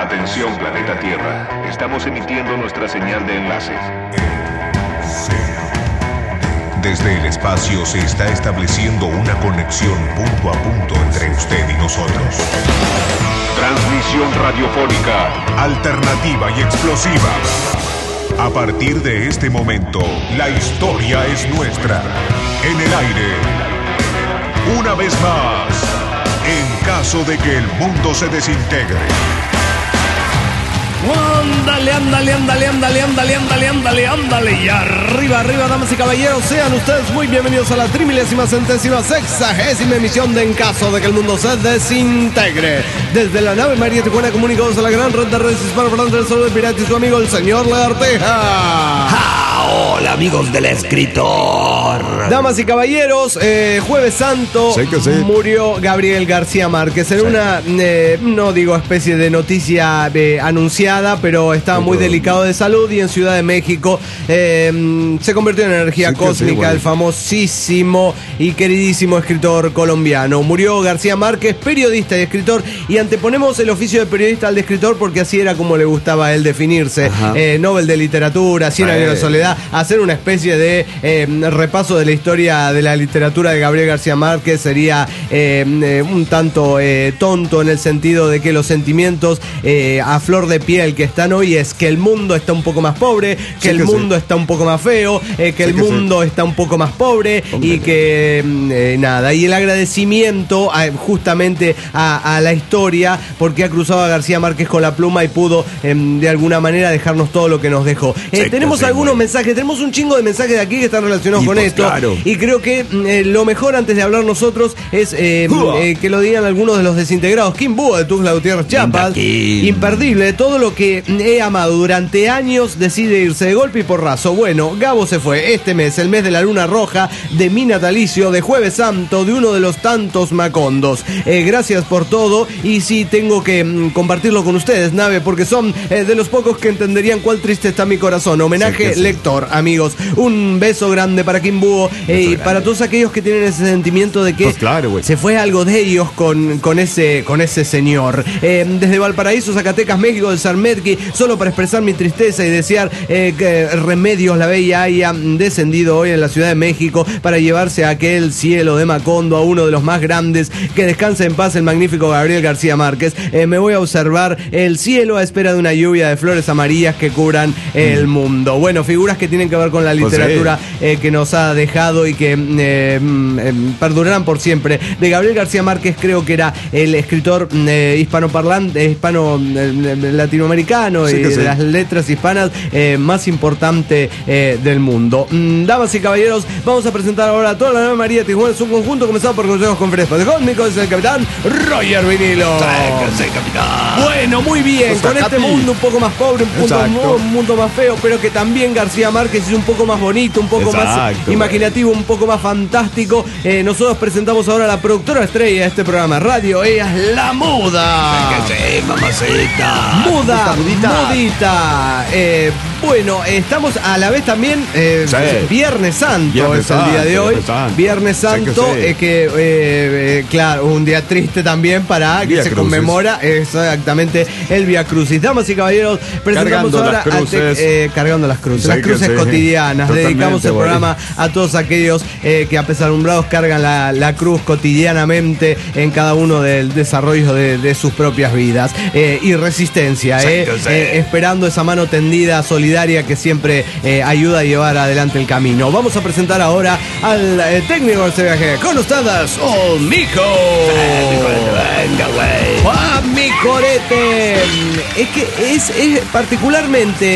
Atención, planeta Tierra. Estamos emitiendo nuestra señal de enlace. Desde el espacio se está estableciendo una conexión punto a punto entre usted y nosotros. Transmisión radiofónica Alternativa y explosiva. A partir de este momento, la historia es nuestra. En el aire. Una vez más, en caso de que el mundo se desintegre. Ándale. Y arriba, damas y caballeros, sean ustedes muy bienvenidos a la 30.060ª emisión de En caso de que el mundo se desintegre. Desde la nave María Tijuana, comunicados a la gran red de redes hispanoparlantes del sur del pirata y su amigo el señor Learteja. Hola, amigos del escritor. Damas y caballeros, Jueves Santo, sí. Murió Gabriel García Márquez en una, no digo especie de noticia anunciada, pero estaba muy delicado de salud y en Ciudad de México se convirtió en energía cósmica el famosísimo y queridísimo escritor colombiano. Murió García Márquez, periodista y escritor, y anteponemos el oficio de periodista al de escritor porque así era como le gustaba a él definirse. Nobel de Literatura, 100 años de soledad, hacer una especie de repaso de la historia de la literatura de Gabriel García Márquez sería un tanto tonto, en el sentido de que los sentimientos a flor de piel que están hoy es que el mundo está un poco más pobre, que el mundo está un poco más feo, que el mundo está un poco más pobre y que nada, y el agradecimiento justamente a la historia porque ha cruzado a García Márquez con la pluma y pudo de alguna manera dejarnos todo lo que nos dejó. Tenemos algunos mensajes, tenemos un chingo de mensajes de aquí que están relacionados con esto, y creo que lo mejor antes de hablar nosotros es que lo digan algunos de los desintegrados. Kim Búho de Tuxtla Gutiérrez, Chiapas, imperdible, todo lo que he amado durante años decide irse de golpe y porrazo. Bueno, Gabo se fue este mes, el mes de la luna roja, de mi natalicio, de Jueves Santo, de uno de los tantos macondos. Gracias por todo, y sí tengo que compartirlo con ustedes, Nave, porque son de los pocos que entenderían cuál triste está mi corazón. Homenaje lector, amigos. Un beso grande para Kim Búho y para todos aquellos que tienen ese sentimiento de que se fue algo de ellos con ese señor. Desde Valparaíso, Zacatecas, México, del Sarmetki, solo para expresar mi tristeza y desear que Remedios la Bella hayan descendido hoy en la Ciudad de México para llevarse a aquel cielo de Macondo, a uno de los más grandes. Que descanse en paz el magnífico Gabriel García Márquez. Me voy a observar el cielo a espera de una lluvia de flores amarillas que cubran el mundo. Bueno, figuras que tienen que ver con la literatura que nos ha dejado y que perdurarán por siempre. De Gabriel García Márquez creo que era el escritor hispanoparlante, latinoamericano y de las letras hispanas más importante del mundo. Damas y caballeros, vamos a presentar ahora a toda la nueva María Tijuana en su conjunto, comenzando por consejos con Frespas. Conmigo es el capitán Roger Vinilo. Bueno, muy bien, con este mundo un poco más pobre, un mundo más feo, pero que también García Márquez es un poco más bonito, un poco más imaginativo, un poco más fantástico. Nosotros presentamos ahora a la productora estrella de este programa radio. Ella es la Muda. Mamacita. Mudita. Bueno, estamos a la vez también Viernes Santo es el día de hoy. Viernes Santo, claro, un día triste también para que se conmemora exactamente el Vía Crucis. Damas y caballeros, presentamos ahora cargando las cruces. Las cruces cotidianas. Totalmente, dedicamos el programa a todos aquellos que apesadumbrados cargan la cruz cotidianamente en cada uno del desarrollo de sus propias vidas. Y resistencia, esperando esa mano tendida, solidaria, que siempre ayuda a llevar adelante el camino. Vamos a presentar ahora al técnico del CBG. Con ustedes, Mico. Venga, güey. Mi corete. Es que es particularmente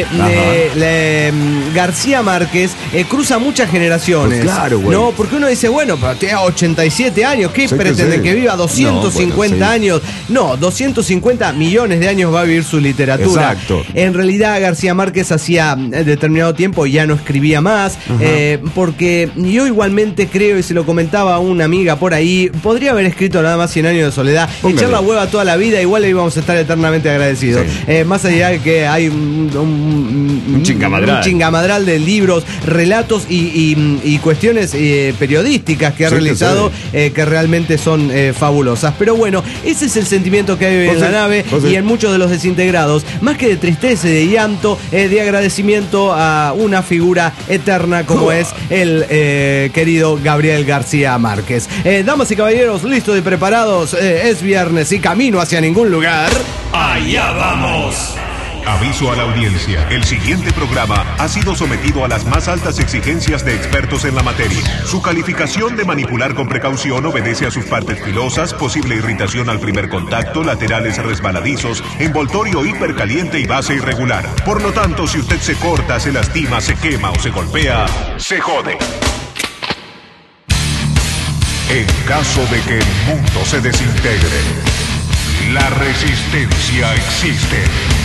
García Márquez cruza muchas generaciones. Pues claro, güey. No, porque uno dice, bueno, pero tiene 87 años, ¿qué pretenden que viva 250 años? No, 250 millones de años va a vivir su literatura. Exacto. En realidad García Márquez hacía determinado tiempo ya no escribía más, porque yo igualmente creo, y se lo comentaba a una amiga por ahí, podría haber escrito nada más 100 años de soledad, echar la hueva toda la vida, igual le vamos a estar eternamente agradecidos. Sí. Más allá de que hay un chingamadral de libros, relatos y cuestiones periodísticas que ha realizado que realmente son fabulosas. Pero bueno, ese es el sentimiento que hay en la nave y en muchos de los desintegrados, más que de tristeza y de llanto, de agradecimiento a una figura eterna como es el querido Gabriel García Márquez. Damas y caballeros, listos y preparados, es viernes y camino hacia ningún lugar. ¡Allá vamos! Aviso a la audiencia, el siguiente programa ha sido sometido a las más altas exigencias de expertos en la materia. Su calificación de manipular con precaución obedece a sus partes filosas, posible irritación al primer contacto, laterales resbaladizos, envoltorio hipercaliente y base irregular. Por lo tanto, si usted se corta, se lastima, se quema o se golpea, se jode. En caso de que el mundo se desintegre, la resistencia existe.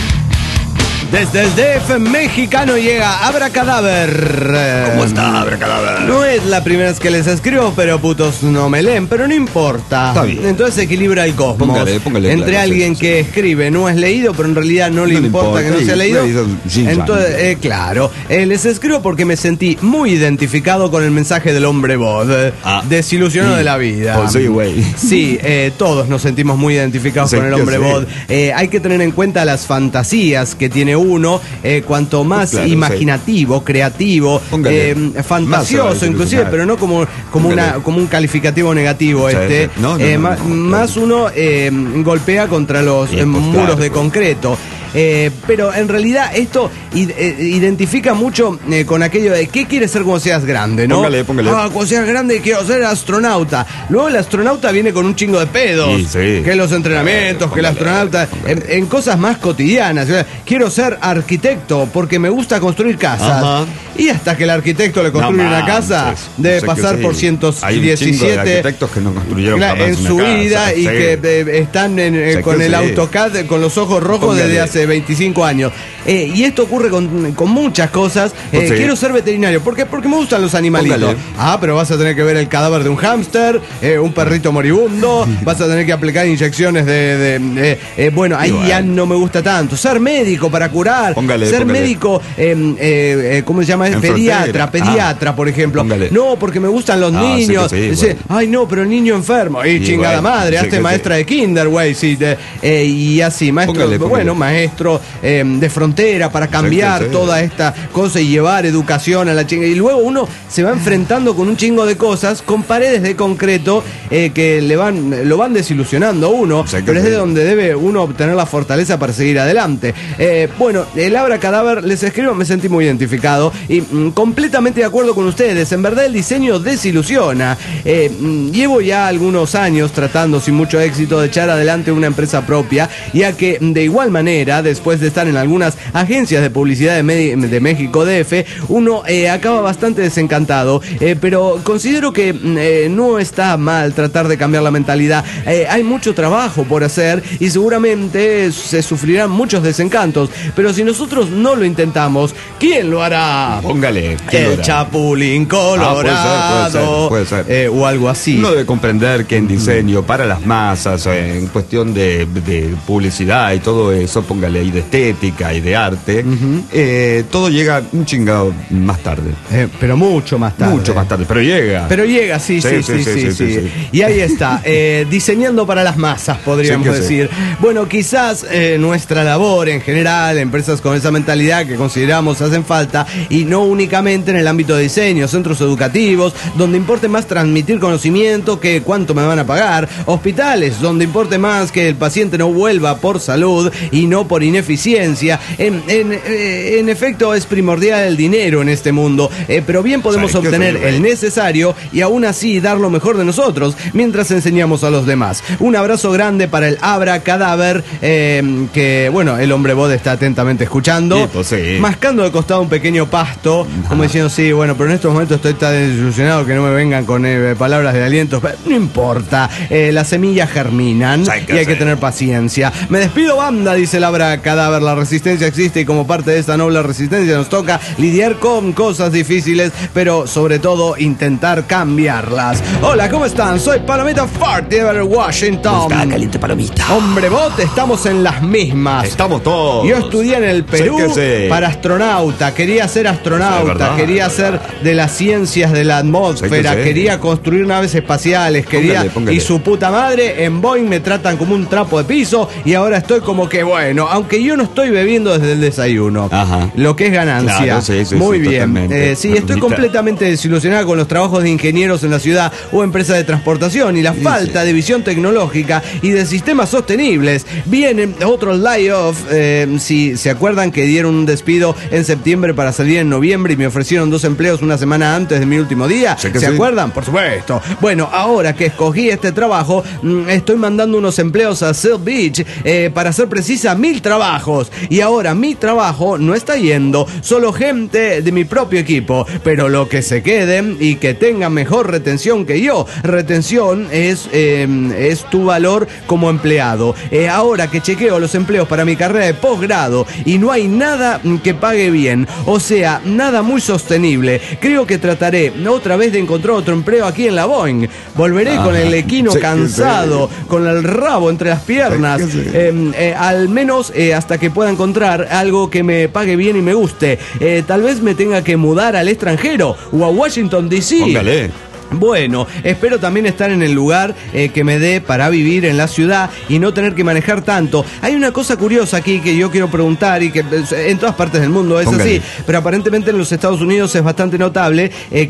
Desde el DF mexicano llega Abracadaver. ¿Cómo está, Abracadaver? No es la primera vez que les escribo, pero putos no me leen, pero no importa. Está bien. Entonces equilibra el cosmos. Póngale entre claro, alguien que escribe, no es leído, pero en realidad no le importa que no sea leído. Entonces, claro, les escribo porque me sentí muy identificado con el mensaje del hombre voz. Desilusionado de la vida. Oh, sí, güey. Sí, todos nos sentimos muy identificados con el hombre voz. Hay que tener en cuenta las fantasías que tiene uno, cuanto más imaginativo, creativo, fantasioso inclusive, pero no como un calificativo negativo. Más uno golpea contra los muros de concreto. Pero en realidad esto identifica mucho con aquello de ¿qué quieres ser cuando seas grande? ¿No? Póngale. Cuando seas grande quiero ser astronauta. Luego el astronauta viene con un chingo de pedos, que los entrenamientos, que el astronauta en cosas más cotidianas. Quiero ser arquitecto porque me gusta construir casas. Ajá. Y hasta que el arquitecto le construye una casa debe pasar por 117 hay un chingo de arquitectos que no construyeron jamás en su vida y que están con el AutoCAD con los ojos rojos desde hace 25 años. Y esto ocurre con muchas cosas. Quiero ser veterinario. ¿Por qué? Porque me gustan los animalitos. Pero vas a tener que ver el cadáver de un hámster, un perrito moribundo, vas a tener que aplicar inyecciones bueno, ahí ya no me gusta tanto. Ser médico para curar. Ser médico, ¿cómo se llama? Pediatra, por ejemplo. No, porque me gustan los niños. Ay, no, pero el niño enfermo. Y chingada madre, hazte maestra de kinder, güey. Y así, maestro, maestro de frontera para cambiar toda esta cosa y llevar educación a la chinga. Y luego uno se va enfrentando con un chingo de cosas, con paredes de concreto que lo van desilusionando a uno, pero es de donde debe uno obtener la fortaleza para seguir adelante. Bueno, el Abracadaver, les escribo, me sentí muy identificado y completamente de acuerdo con ustedes. En verdad el diseño desilusiona. Llevo ya algunos años tratando sin mucho éxito de echar adelante una empresa propia, ya que de igual manera, después de estar en algunas agencias de publicidad de México DF, uno acaba bastante desencantado, pero considero que no está mal tratar de cambiar la mentalidad. Hay mucho trabajo por hacer y seguramente se sufrirán muchos desencantos, pero si nosotros no lo intentamos, ¿quién lo hará? Póngale. El Chapulín Colorado. Puede ser. O algo así. Uno debe comprender que en diseño para las masas, en cuestión de publicidad y todo eso, póngale ahí de estética y de arte, todo llega un chingado más tarde. Pero mucho más tarde. Mucho más tarde, pero llega. Sí. Y ahí está, diseñando para las masas, podríamos decir. Bueno, quizás nuestra labor en general, empresas con esa mentalidad que consideramos hacen falta, y no únicamente en el ámbito de diseño, centros educativos, donde importe más transmitir conocimiento que cuánto me van a pagar, hospitales, donde importe más que el paciente no vuelva por salud y no por ineficiencia. En efecto, es primordial el dinero en este mundo, pero bien podemos obtener el necesario y aún así dar lo mejor de nosotros mientras enseñamos a los demás. Un abrazo grande para el Abracadaver, que bueno, el hombre bod está atentamente escuchando, mascando de costado un pequeño pasto, como diciendo, sí, bueno, pero en estos momentos estoy tan desilusionado que no me vengan con palabras de aliento. No importa, las semillas germinan y hay que tener paciencia. Me despido, banda, dice el Abracadaver. señora cadáver. La resistencia existe y como parte de esta noble resistencia nos toca lidiar con cosas difíciles, pero sobre todo intentar cambiarlas. Hola, ¿cómo están? Soy Palomita Farty de Washington. Está caliente, Palomita. Hombre bot, estamos en las mismas. Estamos todos. Yo estudié en el Perú para astronauta. Quería ser astronauta, quería ser de las ciencias de la atmósfera, quería construir naves espaciales, quería... Póngale. Y su puta madre, en Boeing me tratan como un trapo de piso y ahora estoy como que bueno, aunque yo no estoy bebiendo desde el desayuno. Ajá. Lo que es ganancia. Claro, sí, muy bien. Sí, estoy Palomita. completamente desilusionada con los trabajos de ingenieros en la ciudad o empresas de transportación y la falta de visión tecnológica y de sistemas sostenibles. Vienen otros layoff. Si se acuerdan que dieron un despido en septiembre para salir en noviembre y me ofrecieron 2 empleos una semana antes de mi último día. ¿Se acuerdan? Por supuesto. Bueno, ahora que escogí este trabajo, estoy mandando unos empleos a Seal Beach, para ser precisa, 1000 trabajos. Y ahora mi trabajo no está yendo, solo gente de mi propio equipo, pero lo que se queden y que tengan mejor retención que yo. Retención es tu valor como empleado. Ahora que chequeo los empleos para mi carrera de posgrado y no hay nada que pague bien, o sea, nada muy sostenible, creo que trataré otra vez de encontrar otro empleo aquí en la Boeing. Volveré con el equino cansado, con el rabo entre las piernas, al menos hasta que pueda encontrar algo que me pague bien y me guste. Tal vez me tenga que mudar al extranjero o a Washington DC. Póngale. Bueno, espero también estar en el lugar que me dé para vivir en la ciudad y no tener que manejar tanto. Hay una cosa curiosa aquí que yo quiero preguntar y que en todas partes del mundo es así, pero aparentemente en los Estados Unidos es bastante notable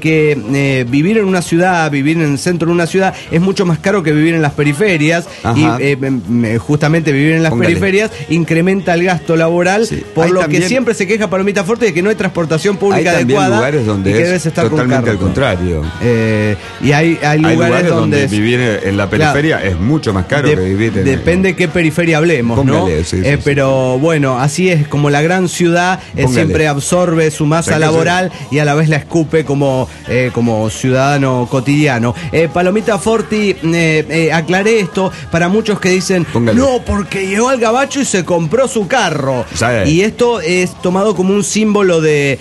que vivir en una ciudad, vivir en el centro de una ciudad es mucho más caro que vivir en las periferias. Ajá. Y justamente vivir en las periferias incrementa el gasto laboral, por lo que siempre se queja Palomita Forte de que no hay transportación pública adecuada. Hay lugares donde y que debes estar totalmente con carro. al contrario. Y hay lugares donde vivir en la periferia es mucho más caro que vivir en... Depende qué periferia hablemos, póngale, ¿no? Sí, pero bueno, así es, como la gran ciudad siempre absorbe su masa laboral y a la vez la escupe como ciudadano cotidiano. Palomita Forti, aclaré esto para muchos que dicen, no, porque llegó al gabacho y se compró su carro. Y esto es tomado como un símbolo de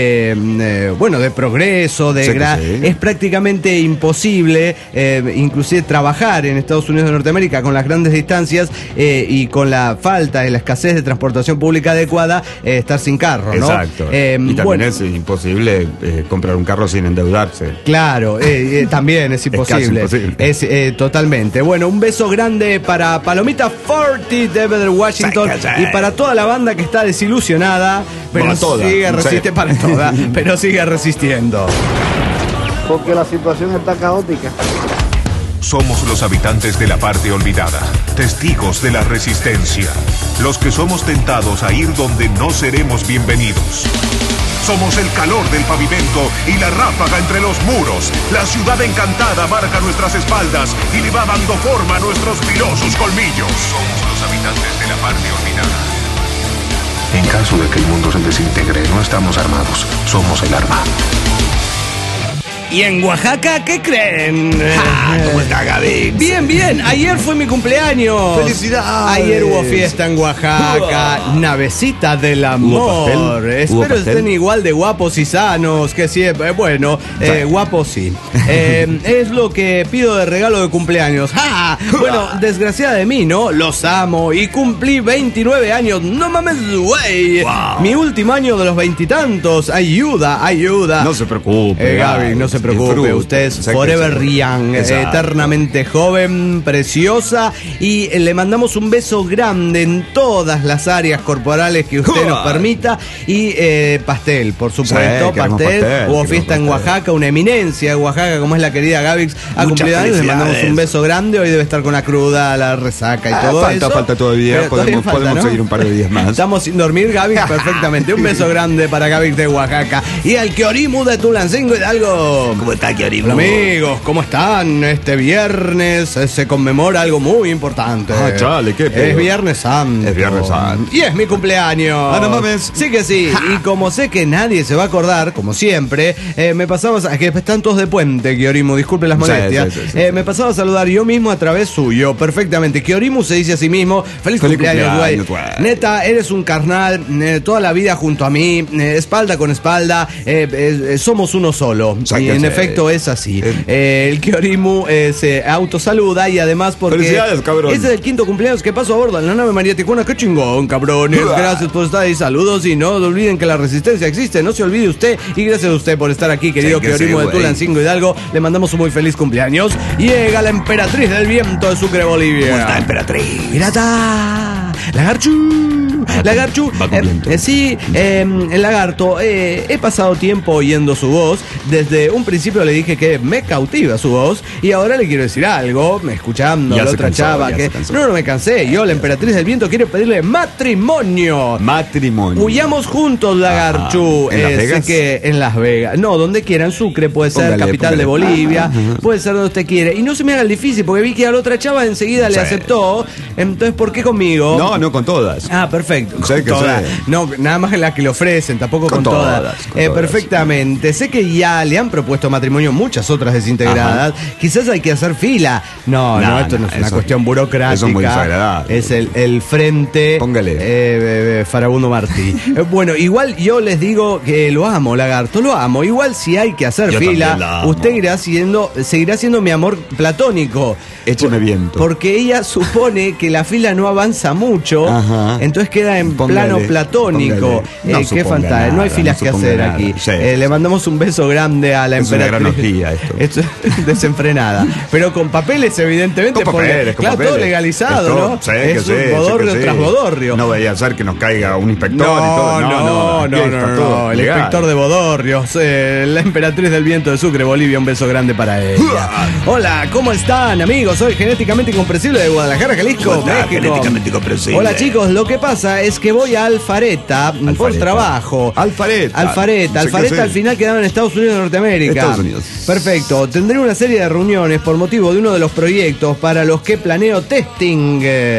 progreso, es prácticamente imposible, inclusive trabajar en Estados Unidos de Norteamérica con las grandes distancias y con la falta de la escasez de transportación pública adecuada, estar sin carro, ¿no? Exacto. Y también es imposible comprar un carro sin endeudarse. Claro, también es imposible. Es totalmente. Bueno, un beso grande para Palomita Forti de Washington y para toda la banda que está desilusionada, pero sigue resistiendo. Porque la situación está caótica. Somos los habitantes de la parte olvidada, testigos de la resistencia, los que somos tentados a ir donde no seremos bienvenidos. Somos el calor del pavimento y la ráfaga entre los muros. La ciudad encantada marca nuestras espaldas y le va dando forma a nuestros filosos colmillos. Somos los habitantes de la parte olvidada. En caso de que el mundo se desintegre, no estamos armados, somos el arma. ¿Y en Oaxaca qué creen? ¿Cómo está, Gaby? Bien. Ayer fue mi cumpleaños. ¡Felicidades! Ayer hubo fiesta en Oaxaca. Navecita del amor. Espero estén igual de guapos y sanos que siempre. Bueno, guapos sí. Es lo que pido de regalo de cumpleaños. Bueno, desgraciada de mí, ¿no? Los amo y cumplí 29 años. No mames, güey. Wow. Mi último año de los 20 y tantos. Ayuda. No se preocupe, Gaby, no se preocupe, usted es forever young, eternamente joven, preciosa, y le mandamos un beso grande en todas las áreas corporales que usted nos permita, y pastel, por supuesto, pastel. Hubo fiesta en Oaxaca, una eminencia de Oaxaca como es la querida Gavix, ha cumplido años, le mandamos un beso grande, hoy debe estar con la cruda, la resaca y todo eso. Falta todavía, podemos seguir un par de días más. Estamos sin dormir, Gavix, perfectamente. Un beso grande para Gavix de Oaxaca. Y al Keorimu de Tulancingo Hidalgo. ¿Cómo está, Kiorimu? Hola amigos, ¿cómo están? Este viernes se conmemora algo muy importante. Ah, chale, ¿qué pedo? Es Viernes Santo. Es Viernes Santo. Y es mi cumpleaños. Ah, no mames. Sí que sí. Y como sé que nadie se va a acordar, como siempre, me pasaba a... que están todos de puente, Kiorimu, disculpe las molestias. Sí. Me pasaba a saludar yo mismo a través suyo, perfectamente. Kiorimu se dice a sí mismo, feliz cumpleaños, güey. Neta, eres un carnal, toda la vida junto a mí, espalda con espalda, somos uno solo. Y en efecto es así. El Kiorimu se autosaluda y además porque... Felicidades, cabrón. Este es el quinto cumpleaños que paso a bordo en la nave María Ticuna. ¡Qué chingón, cabrones! Gracias por estar ahí, saludos y no olviden que la resistencia existe, no se olvide usted y gracias a usted por estar aquí, querido Kiorimu de Tulancingo Hidalgo. Le mandamos un muy feliz cumpleaños. Llega la emperatriz del viento de Sucre, Bolivia. ¿Cómo está, emperatriz? ¡Pirata! Lagarchu, sí, el lagarto, he pasado tiempo oyendo su voz. Desde un principio le dije que me cautiva su voz y ahora le quiero decir algo, escuchando a la otra chava que... No me cansé, yo, la emperatriz del viento, quiero pedirle matrimonio. Huyamos juntos, Lagarchu. ¿En Las Vegas? Sé que en Las Vegas, no, donde quiera, en Sucre, puede ser Póngale, capital de Bolivia, puede ser donde usted quiere. Y no se me haga el difícil, porque vi que a la otra chava enseguida le aceptó. Entonces, ¿por qué conmigo? No, con todas. Ah, perfecto. Sé que todas. sé. No, nada más en las que le ofrecen, tampoco con todas. Perfectamente. Sé que ya le han propuesto matrimonio muchas otras desintegradas. Ajá. Quizás hay que hacer fila. No, esto no es una cuestión burocrática. Eso es muy desagradable. Es el frente. Póngale. Farabundo Martí. Bueno, igual yo les digo que lo amo, Lagarto, lo amo. Igual si hay que hacer fila, usted seguirá siendo mi amor platónico. Écheme viento. Porque ella supone que la fila no avanza mucho. Ajá. Entonces queda en plano platónico. Qué fantástico. No hay filas que hacer aquí. Sí. Le mandamos un beso grande a la emperatriz. Es una gran orgía esto. Es desenfrenada. Pero con papeles, evidentemente. Con papeles. Todo legalizado, ¿no? Es un bodorrio tras bodorrio. No vaya a ser que nos caiga un inspector y todo. No. El inspector de bodorrios. La emperatriz del viento de Sucre, Bolivia. Un beso grande para ella. Hola, ¿cómo están, amigos? Soy Genéticamente Incomprensible de Guadalajara, Jalisco, México. Genéticamente Incomprensible. Hola, chicos. Lo que pasa es que voy a Alfareta por trabajo. Alfareta Al final quedaba en Estados Unidos de Norteamérica. Estados Unidos. Perfecto. Tendré una serie de reuniones por motivo de uno de los proyectos para los que planeo testing.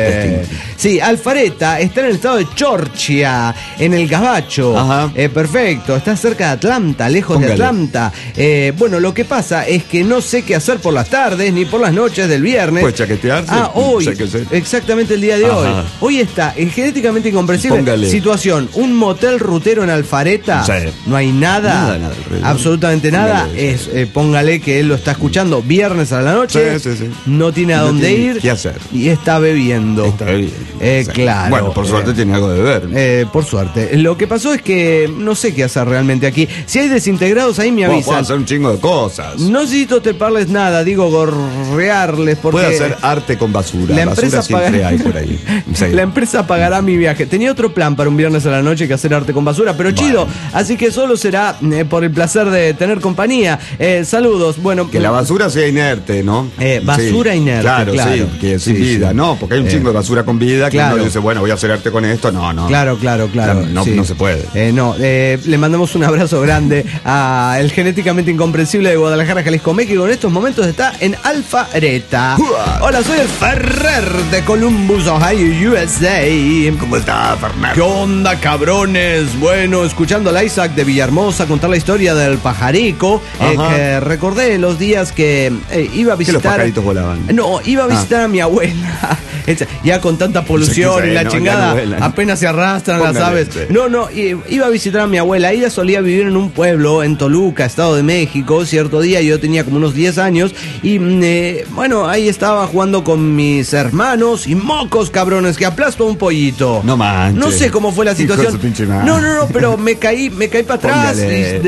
Sí, Alfareta está en el estado de Georgia, en el Gabacho. Ajá. Perfecto. Está cerca de Atlanta, lejos de Atlanta. Bueno, lo que pasa es que no sé qué hacer por las tardes ni por las noches del viernes. Pues chaquetearse. Hoy. Exactamente el día de hoy. Hoy está en Genéticamente Incomprensible. Póngale. Situación, un motel rutero en Alfareta. Sí. No hay nada. Absolutamente nada. Póngale que él lo está escuchando viernes a la noche. Sí. No tiene a dónde ir. ¿Qué hacer? Y está bebiendo. Claro. Bueno, por suerte tiene algo de beber. Por suerte. Lo que pasó es que no sé qué hacer realmente aquí. Si hay desintegrados ahí me avisan. Puedo hacer un chingo de cosas. No necesito treparles nada, digo gorrearles porque... Puede hacer arte con basura. La empresa siempre hay por ahí. Sí. La empresa pagará mi viaje. Tenía otro plan para un viernes a la noche que hacer arte con basura, pero chido. Así que solo será por el placer de tener compañía. Saludos. Bueno, que la basura sea inerte, ¿no? Basura inerte. Claro, sí, que sin vida. No, porque hay un chingo de basura con vida que uno dice, bueno, voy a hacer arte con esto. No. Claro. No se puede. Le mandamos un abrazo grande a el Genéticamente Incomprensible de Guadalajara, Jalisco, México. En estos momentos está en Alfareta. Hola, soy el Ferrer de Columbus, Ohio, USA. ¿Cómo está, Ferrer? ¿Qué onda, cabrones? Bueno, escuchando a la Isaac de Villahermosa contar la historia del pajarico, que recordé los días que iba a visitar... ¿Que los pajaritos volaban? No, iba a visitar a mi abuela. Ya con tanta polución y la chingada, apenas se arrastran las aves. No, iba a visitar a mi abuela. Ella solía vivir en un pueblo en Toluca, Estado de México. Cierto día yo tenía como unos 10 años y bueno, ahí estaba jugando con mis hermanos y mocos, cabrones, que aplasto un pollito. No manches. No sé cómo fue la situación. No, pero me caí para atrás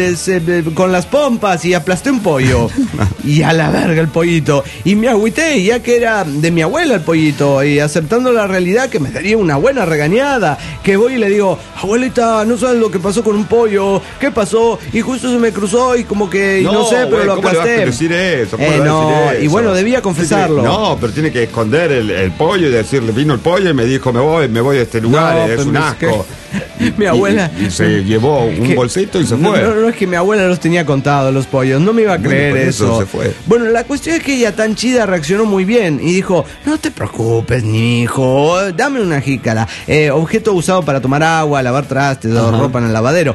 con las pompas y aplasté un pollo. Y a la verga el pollito. Y me agüité, ya que era de mi abuela el pollito. Y aceptando la realidad que me daría una buena regañada, que voy y le digo, abuelita, no sabes lo que pasó con un pollo, ¿qué pasó? Y justo se me cruzó y como que no sé, pero lo aplasté. ¿Cómo le vas a decir eso? Y bueno, debía confesarlo. No, pero tiene que esconder el pollo y decirle, vino el pollo y me dijo, me voy a este lugar, es un asco. Mi abuela. Y se llevó un bolsito y se fue. No, es que mi abuela los tenía contados los pollos. No me iba a creer por eso eso. se fue. Bueno, la cuestión es que ella tan chida reaccionó muy bien y dijo: no te preocupes, mi hijo, dame una jícara. Objeto usado para tomar agua, lavar trastes o ropa en el lavadero.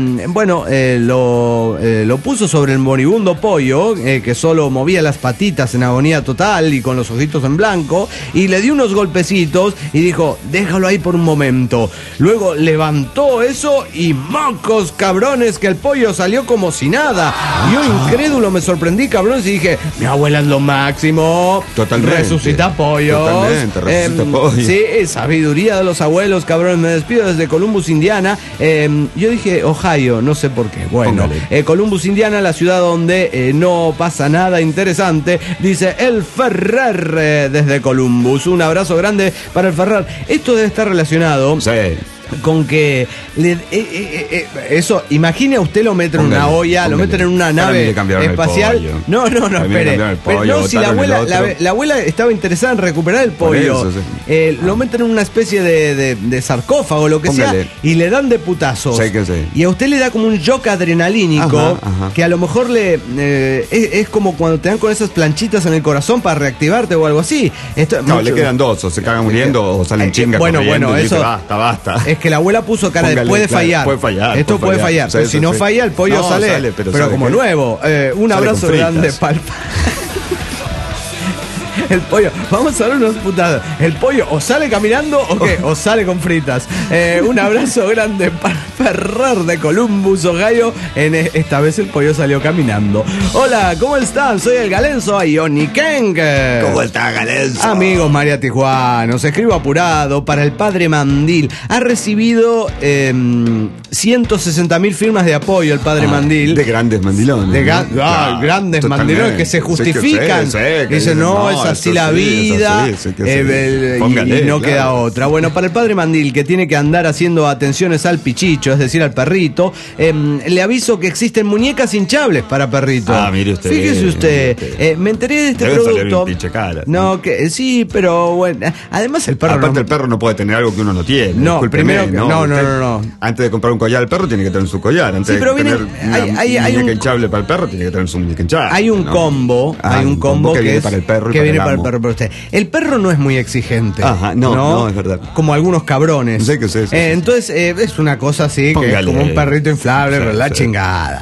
Lo puso sobre el moribundo pollo, que solo movía las patitas en agonía total y con los ojitos en blanco, y le dio unos golpecitos y dijo: déjalo ahí por un momento. Luego levantó eso y mocos, cabrones, que el pollo salió como si nada. Yo incrédulo me sorprendí, cabrones, y dije: mi abuela es lo máximo. Totalmente. Resucita pollos. Totalmente, resucita pollos. Sí, sabiduría de los abuelos, cabrones. Me despido desde Columbus, Indiana. Yo dije Ohio, no sé por qué. Bueno, Columbus, Indiana, la ciudad donde no pasa nada interesante, dice el Ferrer desde Columbus. Un abrazo grande para el Ferrer. Esto debe estar relacionado con que eso, imagine, usted lo mete en una olla, lo meten en una nave espacial. No, espere. Pero no, si la abuela estaba interesada en recuperar el pollo, lo meten en una especie de sarcófago, lo que sea, y le dan de putazos. Y a usted le da como un shock adrenalínico, que a lo mejor es como cuando te dan con esas planchitas en el corazón para reactivarte o algo así. Le quedan dos, o se cagan muriendo o salen chingas. Bueno, y eso. dice, basta. Es que la abuela puso cara de puede fallar. Esto puede fallar. Pero si no falla, el pollo sale pero como nuevo. Un abrazo grande para el pollo. Vamos a ver unos putados. El pollo o sale caminando o qué, o sale con fritas. Un abrazo grande para Ferrer de Columbus, Ohio. Esta vez el pollo salió caminando. Hola, ¿cómo están? Soy el Galenzo Ioniken. ¿Cómo está, Galenzo? Amigos María Tijuana, os escribo apurado para el padre Mandil. Ha recibido 160.000 firmas de apoyo el padre Mandil. De grandes mandilones. Grandes mandilones que se justifican. Dicen, no, es así la vida. Y no queda otra. Bueno, para el padre Mandil, que tiene que andar haciendo atenciones al pichicho, es decir, al perrito, le aviso que existen muñecas hinchables para perrito. Mire usted. Fíjese usted. Me enteré de este Debe producto. salir un pinche cara. No, que sí, pero bueno. Además, el perro. Aparte, el perro no puede tener algo que uno no tiene. No, primero que no. Antes de comprar un collar al perro, tiene que tener su collar. Antes de tener una muñeca hinchable para el perro, tiene que tener su muñeca hinchable. Hay un combo. Hay un combo que viene para el perro. Que viene para el perro. El perro no es muy exigente. No, es verdad. Como algunos cabrones. Sé que es eso. Entonces, es una cosa así, que es como un perrito inflable, la chingada.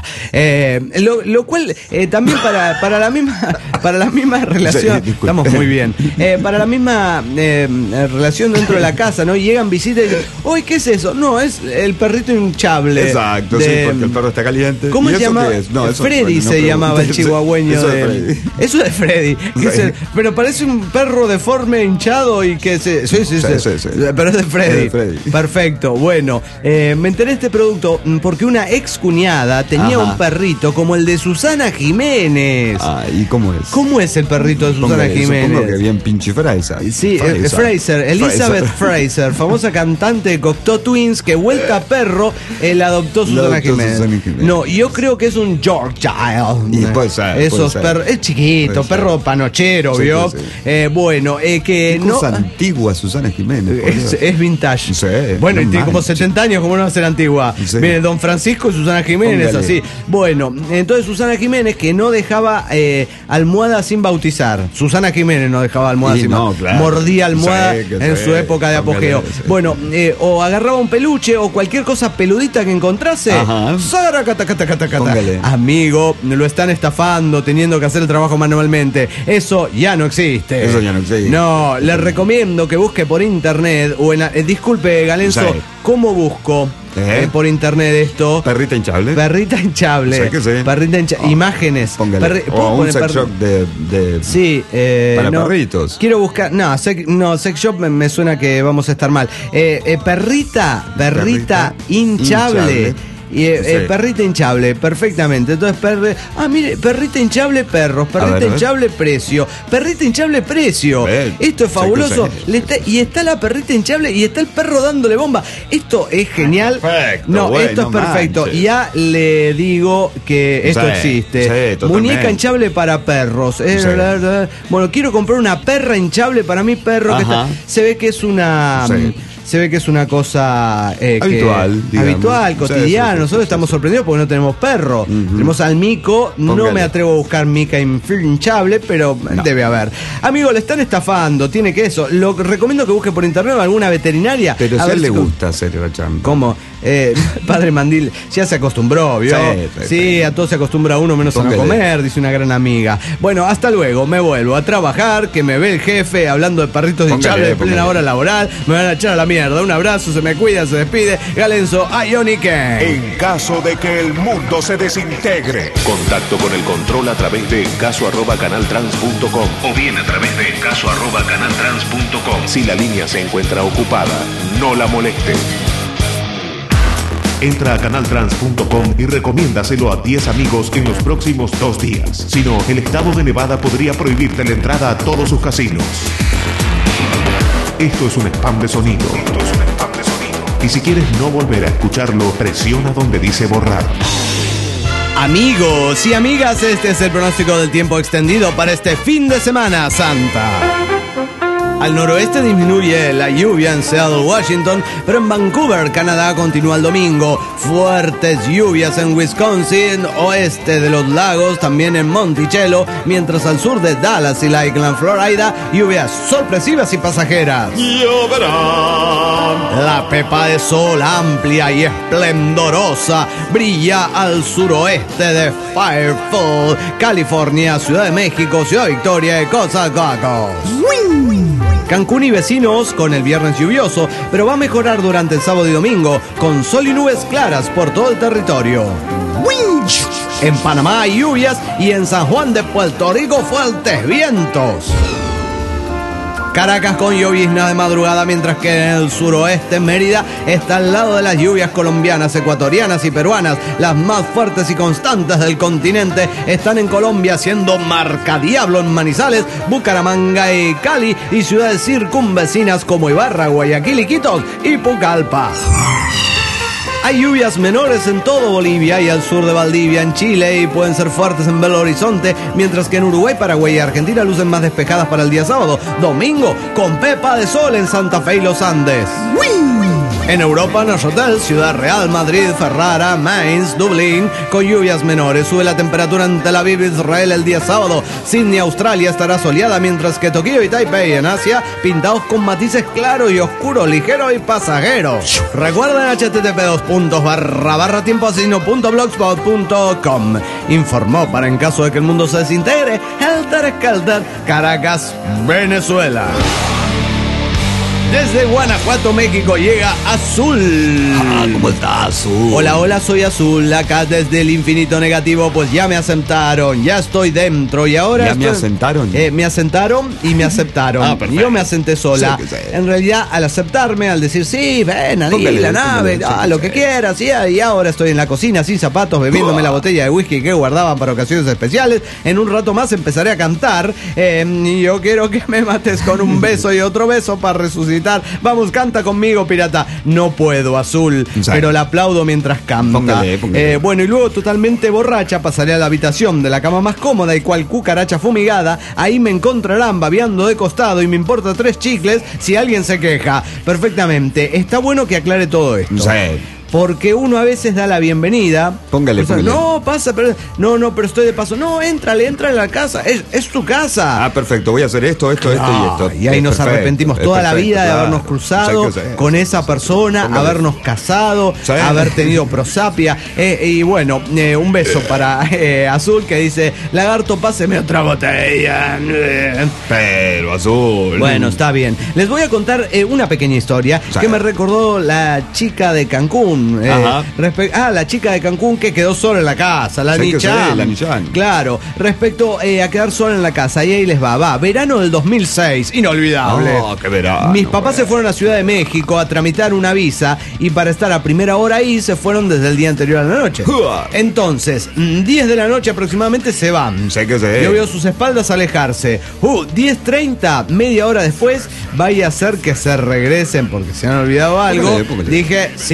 Lo cual, también para la misma relación, estamos muy bien. Para la misma relación dentro de la casa, ¿no? Llegan visitas y dicen, uy, ¿qué es eso? No, es el perrito hinchable. Exacto, sí, porque el perro está caliente. ¿Cómo se llama? Freddy se llamaba el chihuahueño. Eso de Freddy. Pero parece un perro deforme, hinchado y que se... Sí. Pero es de Freddy. Perfecto. Bueno, me enteré de este producto porque una ex cuñada tenía un perrito como el de Susana Jiménez. ¿Y cómo es? ¿Cómo es el perrito de Susana Jiménez? Supongo que bien pinche Fraser. Sí, Fraser. Elizabeth Fraser, famosa cantante de Cocteau Twins, que vuelta perro, la adoptó Susana Jiménez. No, yo creo que es un Yorkshire. Y puede ser. Esos perros, es chiquito, perro panochero, ¿vio? Bueno, que no. Es antigua Susana Jiménez. Es vintage. Sí, bueno, y tiene como 70 años, ¿cómo no va a ser antigua? Sí. Viene Don Francisco y Susana Jiménez, así. Bueno, entonces Susana Jiménez, que no dejaba almohada sin bautizar. Susana Jiménez no dejaba almohada sin bautizar. Mordía almohada en su época de apogeo. Bueno, o agarraba un peluche o cualquier cosa peludita que encontrase. Amigo, lo están estafando, teniendo que hacer el trabajo manualmente. Eso ya no existe. No, le recomiendo que busque por internet o disculpe, Galenzo, ¿cómo busco? Por internet esto. Perrita hinchable. Perrita hinchable. Perrita hinchable. Imágenes. O un sex shop de sí, para perritos. Quiero buscar. Sex shop me suena que vamos a estar mal. Perrita hinchable. Y perrita hinchable, perfectamente. Entonces, mire, perrita hinchable perros, perrita hinchable precio, perrita hinchable precio. Esto es fabuloso. Y está la perrita hinchable y está el perro dándole bomba. Esto es genial. Perfecto, esto es perfecto. Manches. Ya le digo que esto existe. Muñeca hinchable para perros. Bueno, quiero comprar una perra hinchable para mi perro. Se ve que es una... se ve que es una cosa habitual, digamos. habitual, cotidiana. Sí. Nosotros estamos sorprendidos porque no tenemos perro. Tenemos al mico. No Póngale. me atrevo a buscar mica hinchable, pero debe haber. Amigo, le están estafando, tiene que eso. Lo recomiendo que busque por internet alguna veterinaria. Pero a si a ver él le si- gusta hacer la chamba. ¿Cómo? Padre Mandil ya se acostumbró, ¿vio? Sí, a todo se acostumbra uno menos a no Póngale. comer, dice una gran amiga. Bueno, hasta luego, me vuelvo a trabajar, que me ve el jefe hablando de perritos Póngale, hinchables de plena póngale. hora laboral, me van a echar a la mierda. Un abrazo, se me cuida, se despide. Galenzo, Ionique. En caso de que el mundo se desintegre, Contacto con el control a través de encaso@canaltrans.com o bien a través de encaso@canaltrans.com. Si la línea se encuentra ocupada, no la moleste. Entra a canaltrans.com y recomiéndaselo a 10 amigos en los próximos 2 días. Si no, el estado de Nevada podría prohibirte la entrada a todos sus casinos. Esto es un spam de sonido. Y si quieres no volver a escucharlo, presiona donde dice borrar. Amigos y amigas, este es el pronóstico del tiempo extendido para este fin de semana santa. Al noroeste disminuye la lluvia en Seattle, Washington, pero en Vancouver, Canadá, continúa el domingo. Fuertes lluvias en Wisconsin, oeste de los lagos, también en Monticello, mientras al sur de Dallas y Lakeland, Florida, lluvias sorpresivas y pasajeras. La pepa de sol amplia y esplendorosa brilla al suroeste de Fairfield, California, Ciudad de México, Ciudad Victoria y Coatzacoalcos. Cancún y vecinos con el viernes lluvioso, pero va a mejorar durante el sábado y domingo con sol y nubes claras por todo el territorio. En Panamá hay lluvias y en San Juan de Puerto Rico fuertes vientos. Caracas con llovizna de madrugada, mientras que en el suroeste Mérida está al lado de las lluvias colombianas, ecuatorianas y peruanas. Las más fuertes y constantes del continente están en Colombia, siendo Marcadiablo en Manizales, Bucaramanga y Cali, y ciudades circunvecinas como Ibarra, Guayaquil, Iquitos y Pucallpa. Hay lluvias menores en todo Bolivia y al sur de Valdivia, en Chile, y pueden ser fuertes en Belo Horizonte, mientras que en Uruguay, Paraguay y Argentina lucen más despejadas para el día sábado. Domingo, con pepa de sol en Santa Fe y los Andes. En Europa, Neuchâtel, Ciudad Real, Madrid, Ferrara, Mainz, Dublín, con lluvias menores. Sube la temperatura en Tel Aviv, Israel, el día sábado. Sydney, Australia, estará soleada, mientras que Tokio y Taipei, en Asia, pintados con matices claros y oscuros, ligeros y pasajeros. Recuerden http://tiempoasesino.blogspot.com. Informó para en caso de que el mundo se desintegre, Helter Skelter, Caracas, Venezuela. Desde Guanajuato, México, llega Azul. ¿Cómo está, Azul? Hola, hola, soy Azul. Acá desde el infinito negativo, pues ya me asentaron, ya estoy dentro y ahora. ¿Ya me asentaron? Me asentaron y me aceptaron. Perfecto. Yo me asenté sola. Sí, sí. En realidad, al aceptarme, al decir, sí, ven, ahí, Póngale, la nave, póngale, lo sí, que sí. quieras, y ahora estoy en la cocina sin zapatos, bebiéndome la botella de whisky que guardaban para ocasiones especiales. En un rato más empezaré a cantar. Y yo quiero que me mates con un beso y otro beso para resucitar. Vamos, canta conmigo, pirata. No puedo, Azul, Sí. pero la aplaudo mientras canta. Póngale. Bueno, y luego totalmente borracha pasaré a la habitación de la cama más cómoda y cual cucaracha fumigada. Ahí me encontrarán babeando de costado y me importa 3 chicles si alguien se queja. Perfectamente. Está bueno que aclare todo esto. Sí. Porque uno a veces da la bienvenida. Póngale, O sea, póngale. no, pasa, pero pero estoy de paso. No, éntrale a la casa. Es tu casa. Ah, perfecto, voy a hacer esto y esto. Y ahí Es nos perfecto, arrepentimos es toda la perfecto, vida de claro. habernos cruzado Sí, con esa persona, Póngale. habernos casado, Sí. haber tenido prosapia. Y bueno, un beso para Azul, que dice: Lagarto, páseme otra botella. Pero, Azul. Bueno, está bien. Les voy a contar una pequeña historia Sí. que me recordó la chica de Cancún. Ajá. La chica de Cancún que quedó sola en la casa, la Sí, que sí, Nichan. la Nichan. Claro, respecto a quedar sola en la casa. Y ahí les va. Verano del 2006, inolvidable. Oh, qué verano. Mis papás se fueron a Ciudad de México a tramitar una visa y para estar a primera hora ahí se fueron desde el día anterior a la noche. Uah. Entonces, 10 de la noche aproximadamente se van. Sé que sí. Yo veo sus espaldas alejarse. 10:30, media hora después, vaya a ser que se regresen porque se han olvidado algo. Póngale. Dije, sí. Y Ya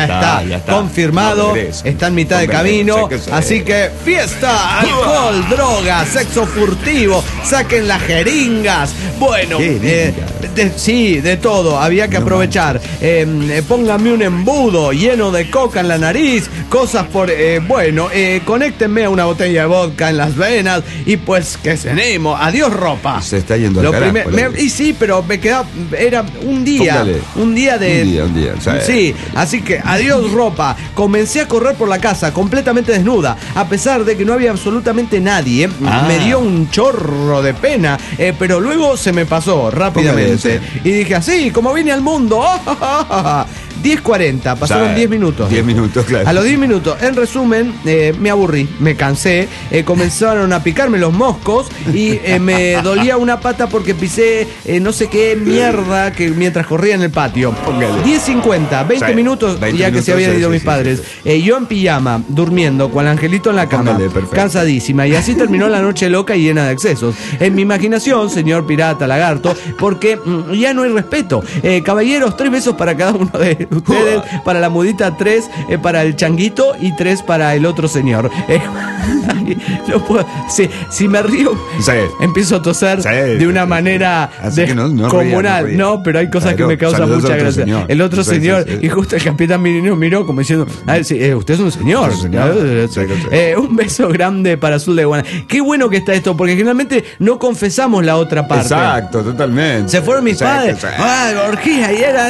está. Confirmado, está en mitad de camino. Así que fiesta, alcohol, droga, sexo furtivo, saquen las jeringas. Bueno, sí, de todo, había que aprovechar. Pónganme un embudo lleno de coca en la nariz, cosas por... conéctenme a una botella de vodka en las venas y pues que cenemos. Adiós ropa. Se está yendo al carajo. Y sí, pero me quedaba... Era un día. Póngale. Un día de... Un día. Sí, así que adiós ropa. Comencé a correr por la casa completamente desnuda, a pesar de que no había absolutamente nadie. Me dio un chorro de pena, pero luego se me pasó rápidamente. Y dije así, como vine al mundo. 10:40, pasaron 10 minutos. 10 minutos, claro. A los 10 minutos, en resumen, me aburrí, me cansé, comenzaron a picarme los moscos y me dolía una pata porque pisé no sé qué mierda que mientras corría en el patio. 10:50, 20 minutos, 20 ya minutos, que se habían ido mis padres. Yo en pijama, durmiendo, con el angelito en la cama, cansadísima, y así terminó la noche loca y llena de excesos. En mi imaginación, señor pirata lagarto, porque ya no hay respeto. Caballeros, 3 besos para cada uno de ustedes, para la mudita 3, para el changuito y 3 para el otro señor. No puedo, si me río, empiezo a toser de una manera descomunal. No, pero hay cosas que me causan mucha gracia. Señor. El otro señor, y justo el capitán miró como diciendo, usted es un señor. Un beso grande para Azul de Guana. Qué bueno que está esto, porque generalmente no confesamos la otra parte. Exacto, totalmente. Se fueron mis padres. Orgía, y era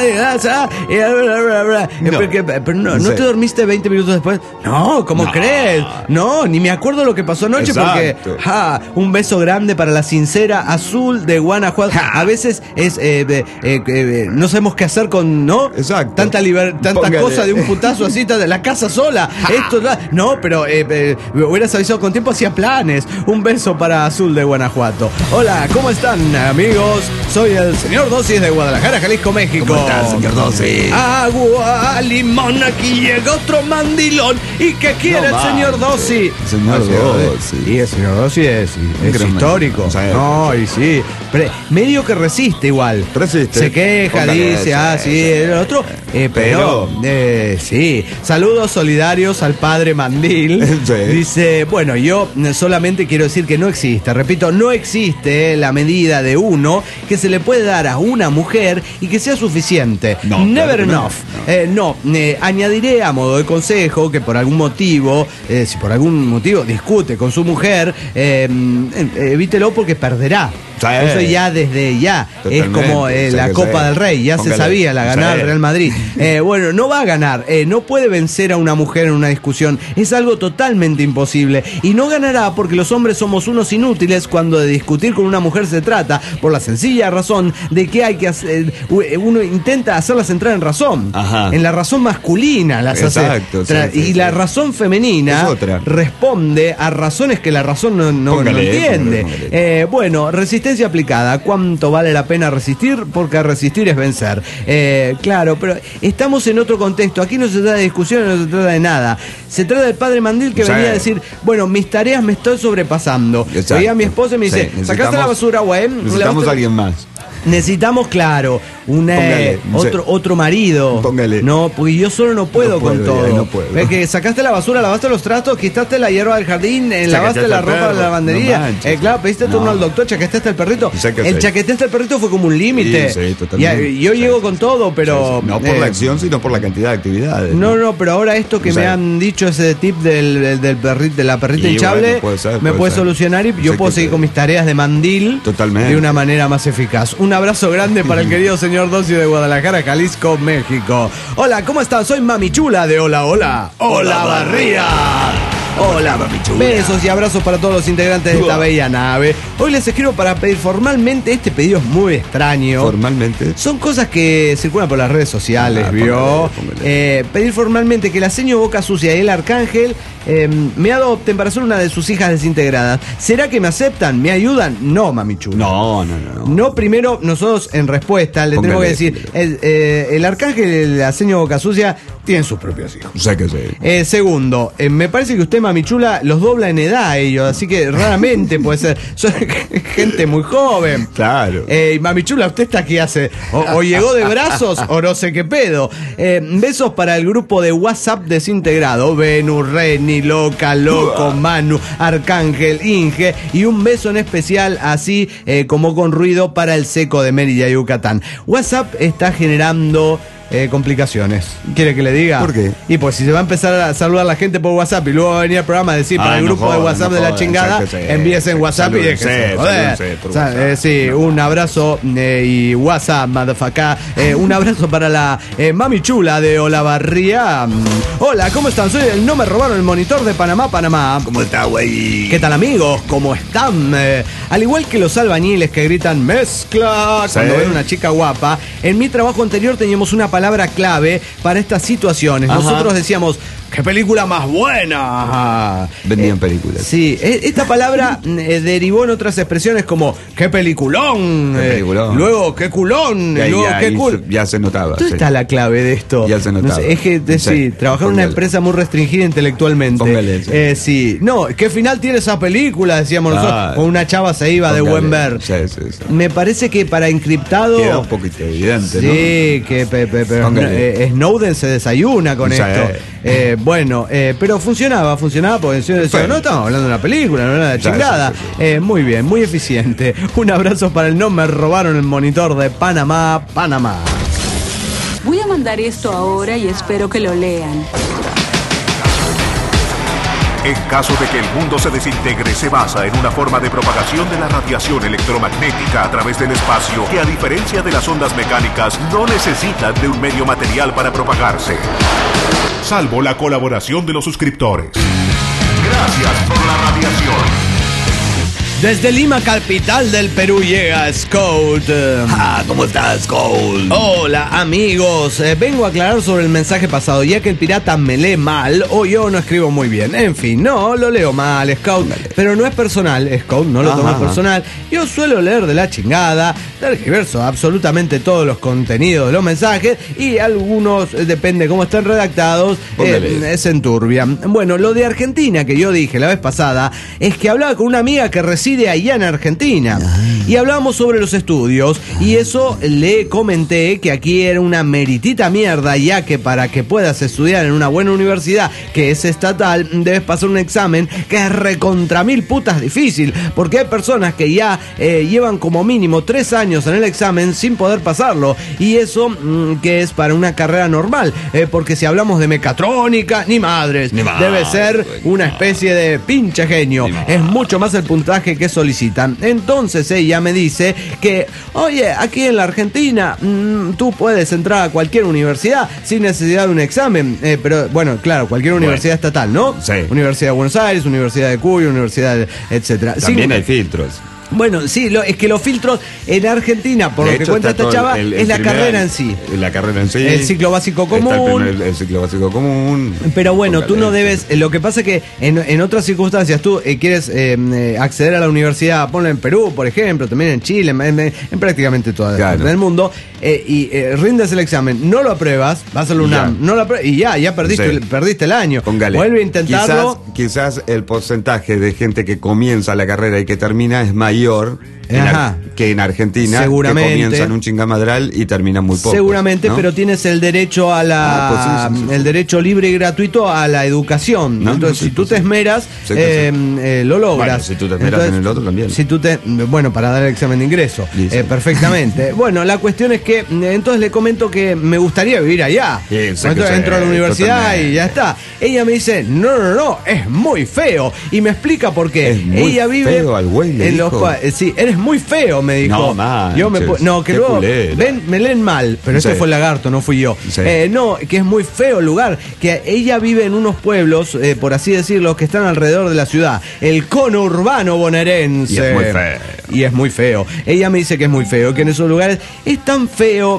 pero no te dormiste 20 minutos después. No, ¿cómo crees? No, ni me acuerdo lo que pasó anoche. Exacto. Porque un beso grande para la sincera Azul de Guanajuato. A veces es no sabemos qué hacer con, ¿no? Exacto. Tanta cosa de un putazo así, la casa sola. Esto no, pero hubieras avisado con tiempo, hacía planes. Un beso para Azul de Guanajuato. Hola, ¿cómo están, amigos? Soy el señor Dosis de Guadalajara, Jalisco, México. ¿Cómo estás, señor Dosis? Agua, limón, aquí llega otro mandilón. ¿Y qué quiere el señor Dosis? Señor Dosis. Y el señor Dosis es histórico. No, y sí. Pero medio que resiste igual. Resiste. Se queja, dice, el otro. Pero sí. Saludos solidarios al padre Mandil. Sí. Dice, bueno, yo solamente quiero decir que no existe, repito, no existe la medida de uno que se le puede dar a una mujer y que sea suficiente. Never enough. Añadiré a modo de consejo que por algún motivo, si por algún motivo discute con su mujer, evítelo porque perderá. Eso ya desde ya. Totalmente. Es como la Copa del Rey, ya se sabía, la ganaba el Real Madrid. Bueno, no va a ganar, no puede vencer a una mujer en una discusión, es algo totalmente imposible, y no ganará porque los hombres somos unos inútiles cuando de discutir con una mujer se trata, por la sencilla razón de que hay que hacer, uno intenta hacerlas entrar en razón. En la razón masculina las hace, y la razón femenina responde a razones que la razón no entiende. Bueno, resistencia aplicada. ¿Cuánto vale la pena resistir? Porque resistir es vencer. Claro, pero estamos en otro contexto. Aquí no se trata de discusión, no se trata de nada. Se trata del padre Mandil que venía a decir, bueno, mis tareas me estoy sobrepasando. Veía a mi esposa y me dice, ¿sacaste la basura, güey? Necesitamos a alguien más. Necesitamos, claro, otro marido. Póngale. No, porque yo solo no puedo con todo. No puedo. Es que sacaste la basura, lavaste los trastos, quitaste la hierba del jardín, lavaste la ropa de la lavandería. Claro, pediste turno al doctor, chaqueteaste al perrito. El chaqueteaste al perrito fue como un límite. Sí, totalmente. Yo llego con todo, pero... No por la acción, sino por la cantidad de actividades. No, pero ahora esto que me han dicho, ese tip del perrito, de la perrita hinchable, me puede solucionar y yo puedo seguir con mis tareas de mandil de una manera más eficaz. Un abrazo grande para el querido señor Dosis de Guadalajara, Jalisco, México. Hola, ¿cómo están? Soy Mami Chula de Hola Barría. Hola, Mami Chula. Besos y abrazos para todos los integrantes de esta bella nave. Hoy les escribo para pedir formalmente, este pedido es muy extraño. Formalmente. Son cosas que circulan por las redes sociales, ¿vio? Póngale. Pedir formalmente que la seño Boca Sucia y el Arcángel me adopten para ser una de sus hijas desintegradas. ¿Será que me aceptan? ¿Me ayudan? No, Mami Chula. No, primero nosotros en respuesta le tenemos que decir, el Arcángel y la seño Boca Sucia tienen sus propios hijos. O sea que sí. Segundo, me parece que usted, Mamichula los dobla en edad ellos, así que raramente puede ser. Son gente muy joven. Claro. Mamichula, ¿usted está aquí hace? O llegó de brazos o no sé qué pedo. Besos para el grupo de WhatsApp desintegrado. Venus, Reni, Loca, Loco, Manu, Arcángel, Inge. Y un beso en especial, así como con ruido, para el Seco de Mérida, Yucatán. WhatsApp está generando complicaciones. ¿Quiere que le diga? ¿Por qué? Y pues si se va a empezar a saludar a la gente por WhatsApp y luego va a venir al programa a decir para el grupo de WhatsApp de la chingada, envíese en WhatsApp y déjese joder. Sí, un abrazo y WhatsApp, motherfucker. Un abrazo para la Mami Chula de Olavarría. Hola, ¿cómo están? Soy el No Me Robaron el Monitor de Panamá, Panamá. ¿Cómo está, güey? ¿Qué tal, amigos? ¿Cómo están? Al igual que los albañiles que gritan mezcla cuando ven una chica guapa, en mi trabajo anterior teníamos una palabra clave para estas situaciones. Ajá. Nosotros decíamos, ¡qué película más buena! Vendían películas. Sí, esta palabra derivó en otras expresiones como ¡qué peliculón! ¡Qué peliculón! Luego, ¡qué culón! Ya, Luego, ya, ¡qué cool! Ya se notaba. ¿Dónde está la clave de esto? Ya se notaba. No sé, es que, sí, trabajar en una empresa muy restringida intelectualmente. Póngale, sí. No, ¿qué final tiene esa película? Decíamos nosotros. Con una chava se iba de buen ver. Sí. Me parece que para encriptado... Queda un poquito evidente, ¿no? Sí, que pero Snowden se desayuna con esto. Bueno, pero funcionaba porque yo decía, no estamos hablando de una película, no era de chingada. Muy bien, muy eficiente. Un abrazo para el No Me Robaron el Monitor de Panamá, Panamá. Voy a mandar esto ahora y espero que lo lean. En caso de que el mundo se desintegre, se basa en una forma de propagación de la radiación electromagnética a través del espacio que, a diferencia de las ondas mecánicas, no necesitan de un medio material para propagarse. Salvo la colaboración de los suscriptores. Gracias por la radiación. Desde Lima, capital del Perú, llega Scout. ¿Cómo estás, Scout? Hola, amigos. Vengo a aclarar sobre el mensaje pasado, ya que el pirata me lee mal o yo no escribo muy bien. En fin, no, lo leo mal, Scout. Pero no es personal, Scout, no lo tomes personal. Yo suelo leer de la chingada, tergiverso absolutamente todos los contenidos de los mensajes y algunos, depende cómo estén redactados, se enturbian. Bueno, lo de Argentina que yo dije la vez pasada es que hablaba con una amiga que reside allá en Argentina y hablábamos sobre los estudios y eso le comenté que aquí era una meritita mierda, ya que para que puedas estudiar en una buena universidad que es estatal debes pasar un examen que es recontra mil putas difícil, porque hay personas que ya llevan como mínimo 3 años en el examen sin poder pasarlo, y eso que es para una carrera normal, porque si hablamos de mecatrónica, ni madres, debe ser una especie de pinche genio, es mucho más el puntaje que solicitan. Entonces ella me dice que, oye, aquí en la Argentina tú puedes entrar a cualquier universidad sin necesidad de un examen, pero bueno, claro, cualquier universidad estatal, ¿no? Sí. Universidad de Buenos Aires, Universidad de Cuyo, Universidad, etcétera. También hay filtros. Bueno, sí, es que los filtros en Argentina, por lo que cuenta esta chava, es la carrera en sí. La carrera en sí. El ciclo básico común. El ciclo básico común. Pero bueno, tú no debes. Lo que pasa es que en otras circunstancias tú quieres acceder a la universidad, ponlo en Perú, por ejemplo, también en Chile, en prácticamente todas las partes del mundo, y rindes el examen, no lo apruebas, vas a la UNAM, no lo apruebas, y ya perdiste el año. Póngale. Vuelve a intentarlo. Quizás el porcentaje de gente que comienza la carrera y que termina es mayor que en Argentina, seguramente, que comienzan un chingamadral y terminan muy poco. Seguramente, ¿no? Pero tienes el derecho a la el derecho libre y gratuito a la educación. ¿No? Entonces, si tú te esmeras, lo logras. Bueno, si tú te esmeras en el otro también. Bueno, para dar el examen de ingreso. Perfectamente. Bueno, la cuestión es que entonces le comento que me gustaría vivir allá. Entonces entro a la universidad y ya está. Ella me dice, no, es muy feo. Y me explica por qué. Es muy ella vive feo al güey, le dijo. Sí, eres muy feo, me dijo. No, man. Que luego me leen mal, pero este fue el lagarto, no fui yo. Sí. No, que es muy feo el lugar, que ella vive en unos pueblos, por así decirlo, que están alrededor de la ciudad, el conurbano bonaerense. Y es muy feo. Y es muy feo. Ella me dice que es muy feo, que en esos lugares es tan feo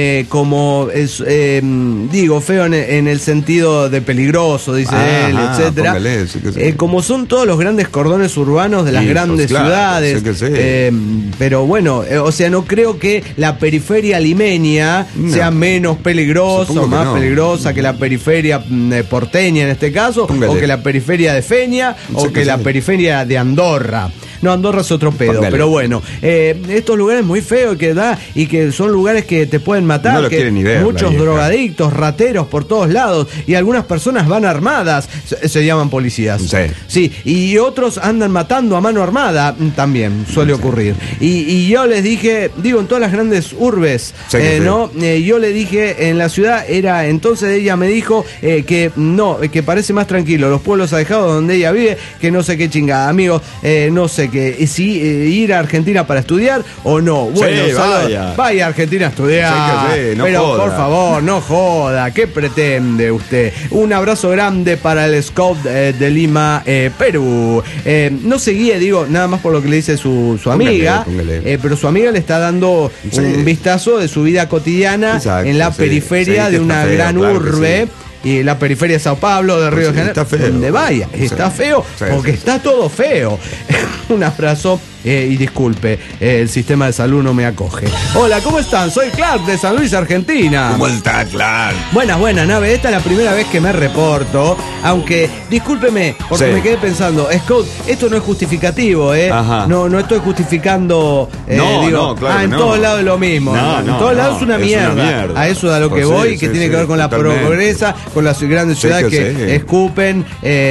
como es, digo, feo en el sentido de peligroso, dice él, etcétera. Póngale, sí que sí. Como son todos los grandes cordones urbanos de las grandes ciudades. Sí que sí. Pero bueno, o sea, no creo que la periferia limeña sea menos peligrosa o más peligrosa que la periferia porteña en este caso, o que la periferia de Feña, o que la periferia de Andorra. No, Andorra es otro pedo, pero bueno, estos lugares muy feos y que son lugares que te pueden matar, no lo que quieren ni ver, muchos drogadictos, rateros por todos lados, y algunas personas van armadas, se llaman policías. Sí, y otros andan matando a mano armada, también suele ocurrir. Y yo les dije, digo, en todas las grandes urbes, ¿no? Yo le dije, en la ciudad era, entonces ella me dijo que no, que parece más tranquilo, los pueblos alejados donde ella vive, que no sé qué chingada, amigos, no sé que si ir a Argentina para estudiar o no. Bueno, vaya a Argentina a estudiar. Pero joda. Por favor, no joda. ¿Qué pretende usted? Un abrazo grande para el Scout de Lima, Perú. No se guíe, digo, nada más por lo que le dice su amiga. Póngale. Pero su amiga le está dando un vistazo de su vida cotidiana en la periferia de una gran urbe. Y la periferia de Sao Paulo, de Río de Janeiro, donde vaya, está feo, porque está todo feo. Un abrazo y disculpe, el sistema de salud no me acoge. Hola, ¿cómo están? Soy Clark de San Luis, Argentina. ¿Cómo está, Clark? Buenas, nave. Esta es la primera vez que me reporto, aunque, discúlpeme, porque me quedé pensando, Scout, esto no es justificativo, no estoy justificando, digo, claro en todos lados es lo mismo. En todos lados es una mierda. A eso es a lo que voy, que tiene que ver con la progresa, con las grandes ciudades que escupen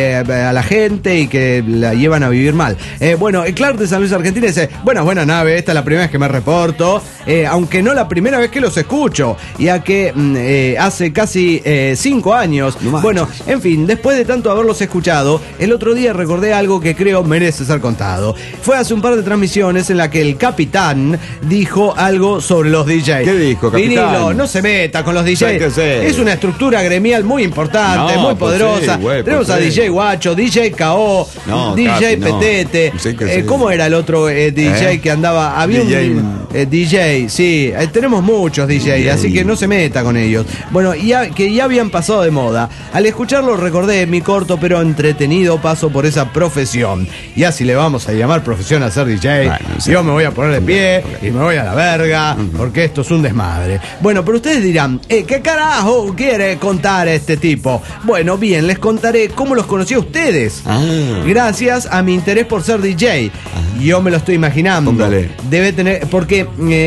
a la gente y que la llevan a vivir mal. Bueno, Clark de San Luis, Argentina dice, buena nave, esta es la primera vez que me reporto, aunque no la primera vez que los escucho, ya que hace casi 5 años. Bueno, en fin, después de tanto haberlos escuchado, el otro día recordé algo que creo merece ser contado. Fue hace un par de transmisiones en la que el capitán dijo algo sobre los DJs. ¿Qué dijo, capitán? Vinilo, no se meta con los DJs. Es una estructura gremial muy importante, muy poderosa. Tenemos a DJ Guacho, DJ KO, DJ Petete. ¿Cómo era el otro DJ que andaba? Había un DJ, sí. Tenemos muchos DJ, así que no se meta con ellos. Bueno, que ya habían pasado de moda. Al escucharlo recordé mi corto pero entretenido paso por esa profesión. Y así le vamos a llamar profesión a ser DJ. Yo me voy a poner de pie y me voy a la verga, porque esto es un desmadre. Bueno, pero ustedes dirán, ¿qué carajo quiere contar este tipo? Bueno, bien, les contaré cómo los conocí a ustedes. Gracias a mi interés por ser DJ. Yo me lo estoy imaginando. Debe tener, porque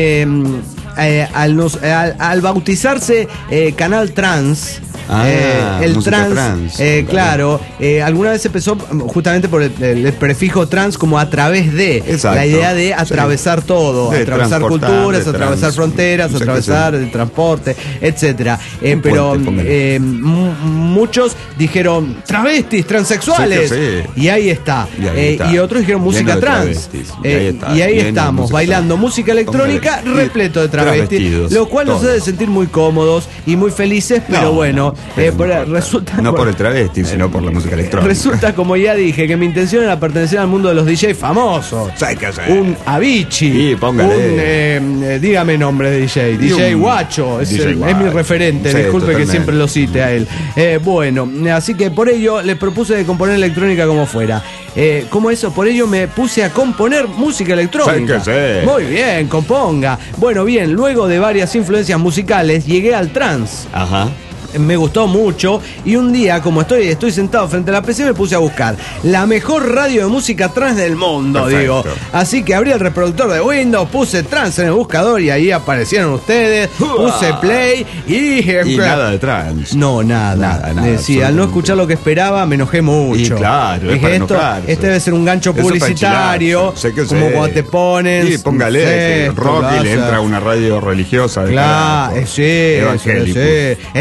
al bautizarse Canal Trans, el trans, claro, alguna vez se empezó justamente por el prefijo trans, como a través de. Exacto. La idea de atravesar todo, atravesar culturas, atravesar fronteras, atravesar el transporte, etcétera. Pero muchos dijeron travestis, transexuales, y ahí está. Y otros dijeron música trans. Y ahí estamos, bailando música electrónica repleto de travestis, lo cual nos hace sentir muy cómodos y muy felices, pero bueno. Resulta, no por el travesti, sino por la música electrónica. Resulta, como ya dije, que mi intención era pertenecer al mundo de los DJ famosos. Un Avicii, dígame nombre de DJ. DJ Guacho, es mi referente, disculpe que siempre lo cite a él. Bueno, así que por ello le propuse de componer electrónica como fuera. ¿Cómo eso? Por ello me puse a componer música electrónica. Muy bien, componga. Bueno, bien, luego de varias influencias musicales llegué al trance. Me gustó mucho y un día, como estoy sentado frente a la PC, me puse a buscar la mejor radio de música trance del mundo. Digo, así que abrí el reproductor de Windows, puse trance en el buscador y ahí aparecieron ustedes. Puse play y nada de trance. No, nada. Sí, al no escuchar lo que esperaba me enojé mucho. Y claro, dije, este debe ser un gancho publicitario, como cuando te ponen. Sí, póngale rock y le entra una radio religiosa. Claro, sí. El video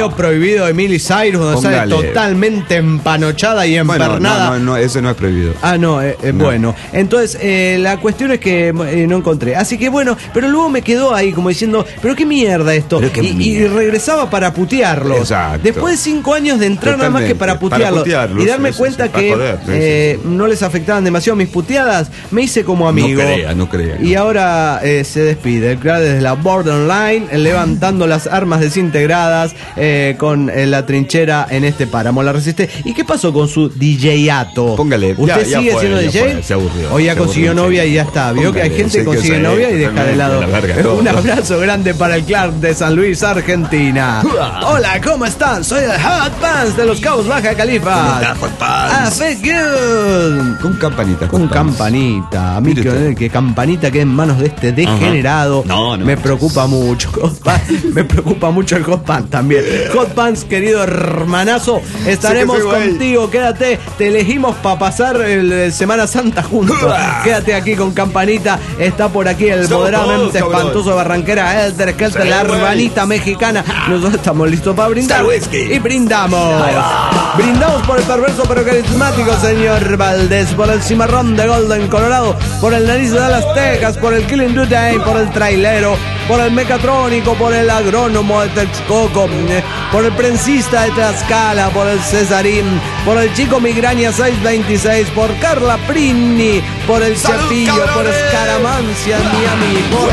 video prohibido de Miley Cyrus donde sale totalmente empanochada y empernada. Bueno, no, ese no es prohibido. No. Bueno. Entonces, la cuestión es que no encontré. Así que bueno, pero luego me quedó ahí como diciendo, pero qué mierda esto. Y regresaba para putearlo. Exacto. Después de 5 años de entrar nada más que para putearlo. Y darme cuenta que no les afectaban demasiado mis puteadas, me hice como amigo. No crea. Y ahora se despide. Desde la Board Online, levantando las armas desintegradas con la trinchera en este páramo. La resiste. ¿Y qué pasó con su DJato? Póngale. ¿Usted sigue siendo DJ? Se aburrió. O ya consiguió novia y ya está. Vio que hay gente que consigue novia y deja de lado. Un abrazo grande para el Clark de San Luis, Argentina. Hola, ¿cómo están? Soy el Hot Pants de los Cabos Baja Califa. Hot Pants. Feel good. Con campanita. Con campanita. A mí que campanita quede en manos de este degenerado. No. Me preocupa mucho. Me preocupa mucho el Hot Pants también. Hot Pants, querido hermanazo, estaremos contigo. Quédate. Te elegimos para pasar el Semana Santa juntos. Quédate aquí con campanita. Está por aquí el moderadamente espantoso de Barranquera, Elder Skelter, la hermanita mexicana. Nosotros estamos listos para brindar. Y brindamos. Brindamos por el perverso pero carismático señor Valdés, por el cimarrón de Golden, Colorado, por el nariz de Dallas, Texas, por el Killing Duty, por el trailero, por el mecatrónico, por el agrónomo de Texcoco, por el prensista de Tlaxcala, por el Cesarín, por el chico Migraña 626, por Carla Prini, por el Cepillo, por Escaramancia, Miami, por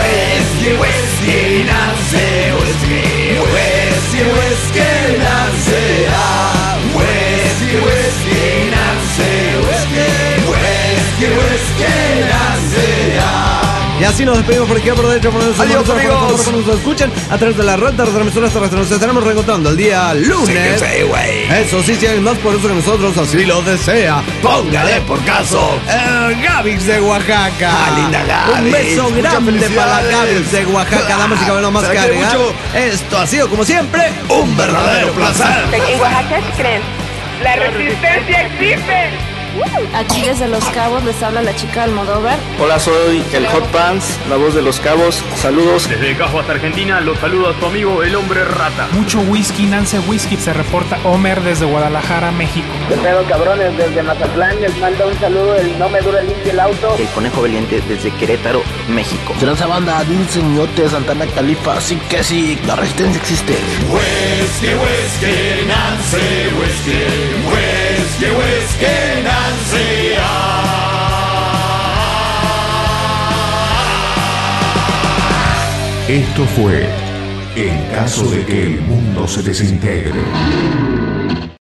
Whisky, Nancy, Whisky, Whisky, Whisky, Nancy, Whisky, Whisky, Nancy, Whisky, Whisky, Whisky, Nancy. Y así nos despedimos por aquí, por derecho, por nosotros, por nos escuchan a través de la red de retransmisoras terrestres. Nos estaremos reencontrando el día lunes. Eso sí, si hay más por eso que nosotros así lo desea. Póngale por caso el Gavix de Oaxaca. Linda Gavix. Un beso grande para la Gavix de Oaxaca. Damas y caballeros, más que agregar. Esto ha sido, como siempre, un verdadero placer. En Oaxaca, ¿qué creen? La resistencia existe. Aquí desde Los Cabos les habla la chica Almodóvar. Hola, soy el Hot Pants, la voz de Los Cabos. Saludos. Desde Caguas, Argentina, los saludo a su amigo el Hombre Rata. Mucho whisky, Nancy Whisky. Se reporta Homer desde Guadalajara, México. ¿Qué pedo, cabrones? Desde Mazatlán les manda un saludo el No Me Dura Limpio el Auto. El Conejo Valiente desde Querétaro, México. Tranza banda, Dulce Ñote de Santana Califa. Así que sí, la resistencia existe. Whisky, whisky, Nancy Whisky. Whisky, whisky, Nancy. Esto fue En caso de que el mundo se desintegre.